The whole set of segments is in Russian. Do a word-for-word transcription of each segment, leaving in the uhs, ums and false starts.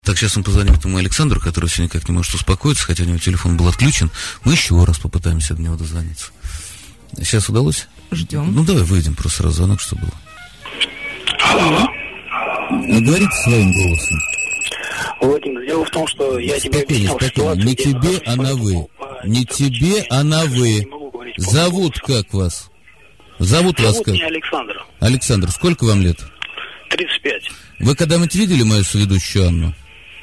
Так, сейчас мы позвоним этому Александру, который все никак не может успокоиться, хотя у него телефон был отключен. Мы еще раз попытаемся до него дозвониться. Сейчас удалось? Ждем. Ну, давай выйдем, просто сразу звонок, что было. Алло. Говорите своим голосом. Владимир, дело в том, что я тебе объяснял ситуацию. Не тебе, а на вы. Не тебе, а на вы. Зовут как вас? Зовут вас Зовут как? меня Александр. Александр, сколько вам лет? тридцать пять. Вы когда-нибудь видели мою соведущую Анну?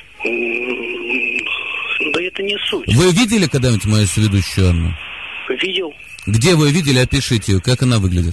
Да это не суть. Вы видели когда-нибудь мою соведущую Анну? Видел. Где вы видели? Опишите ее. Как она выглядит?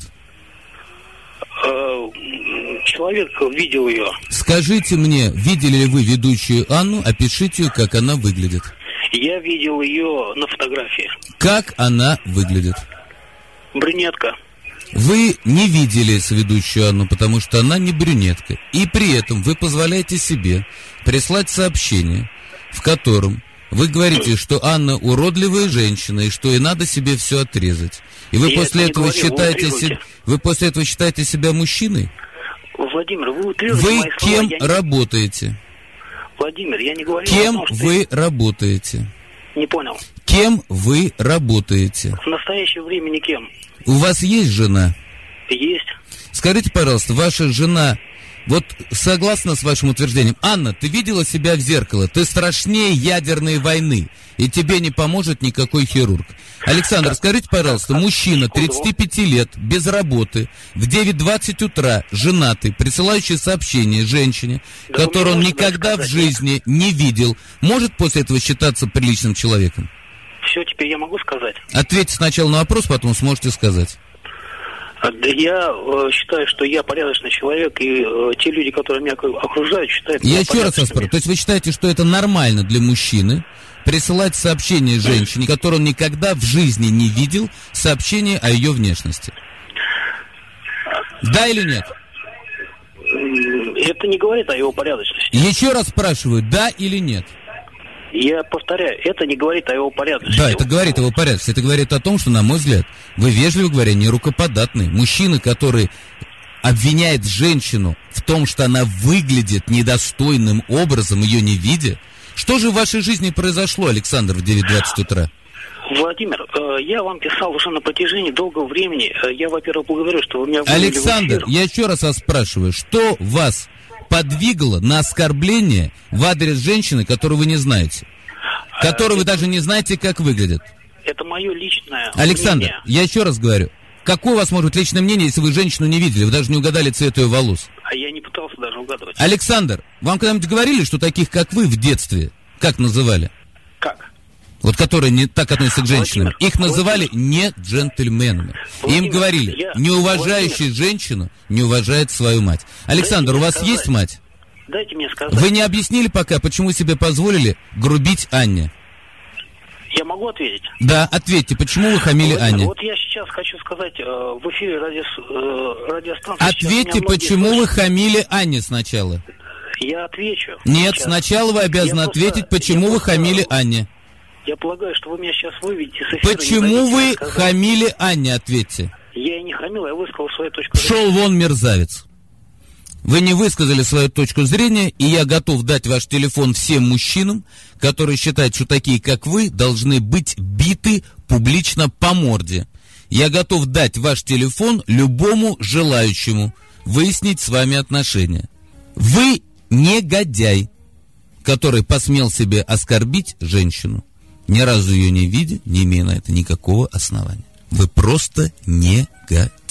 Человек видел ее. Скажите мне, видели ли вы ведущую Анну? Опишите ее, как она выглядит. Я видел ее на фотографии. Как она выглядит? Брюнетка. Вы не видели соведущую Анну, потому что она не брюнетка. И при этом вы позволяете себе прислать сообщение, в котором вы говорите, что Анна уродливая женщина, и что ей надо себе все отрезать. И вы Я после это этого не говорил, считаете вы себя, вы после этого считаете себя мужчиной? Владимир, вы утрируете Вы мои слова. кем Я не... работаете? Владимир, я не говорил Кем о том, что вы работаете? Не понял. Кем вы работаете? В настоящее время никем. У вас есть жена? Есть. Скажите, пожалуйста, ваша жена, вот согласно с вашим утверждением, Анна, ты видела себя в зеркало? Ты страшнее ядерной войны, и тебе не поможет никакой хирург. Александр, так, скажите, пожалуйста, так, мужчина тридцати пяти лет, без работы, в девять двадцать утра, женатый, присылающий сообщение женщине, да, которую он никогда в жизни не видел, может после этого считаться приличным человеком? Все, теперь я могу сказать? Ответьте сначала на вопрос, потом сможете сказать. Да я э, считаю, что я порядочный человек, и э, те люди, которые меня окружают, считают я меня еще раз вас спрашиваю, то есть вы считаете, что это нормально для мужчины присылать сообщение женщине, которую он никогда в жизни не видел, сообщение о ее внешности? Да или нет? Это не говорит о его порядочности. Еще раз спрашиваю, да или нет? Я повторяю, это не говорит о его порядочности. Да, это говорит о его порядочности. Это говорит о том, что, на мой взгляд, вы, вежливо говоря, не рукоподатный. Мужчина, который обвиняет женщину в том, что она выглядит недостойным образом, ее не видя. Что же в вашей жизни произошло, Александр, в девять двадцать утра? Владимир, э, я вам писал уже на протяжении долгого времени. Я, во-первых, благодарю, что вы меня вывели Александр, в эфир. я еще раз вас спрашиваю, что вас подвигло на оскорбление в адрес женщины, которую вы не знаете, которую а, вы это, даже не знаете, как выглядит? Это мое личное Александр, мнение. я еще раз говорю, какое у вас может быть личное мнение, если вы женщину не видели, вы даже не угадали цвет ее волос? А я не пытался даже угадывать. Александр, вам когда-нибудь говорили, что таких, как вы, в детстве, как называли? Как? Вот которые не так относятся к женщинам. Владимир, их называли Владимир. не джентльменами. Владимир, им говорили, я... не уважающий Владимир. женщину не уважает свою мать. Александр, Дайте у вас сказать. есть мать? Дайте мне сказать. Вы не объяснили пока, почему себе позволили грубить Анне? Я могу ответить? Да, ответьте, почему вы хамили Владимир, Анне? Вот я сейчас хочу сказать э, в эфире радио, э, радиостанции. Ответьте, почему вы хамили Анне сначала? Я отвечу. Нет, сейчас. сначала вы обязаны я ответить, просто, почему вы просто, хамили Анне. Я полагаю, что вы меня сейчас выведете с эфира. Почему вы хамили Анне, ответьте. Я и не хамил, я высказал свою точку зрения. Шел вон, мерзавец. Вы не высказали свою точку зрения, и я готов дать ваш телефон всем мужчинам, которые считают, что такие, как вы, должны быть биты публично по морде. Я готов дать ваш телефон любому желающему выяснить с вами отношения. Вы негодяй, который посмел себе оскорбить женщину, ни разу ее не видя, не имея на это никакого основания. Вы просто негодяй.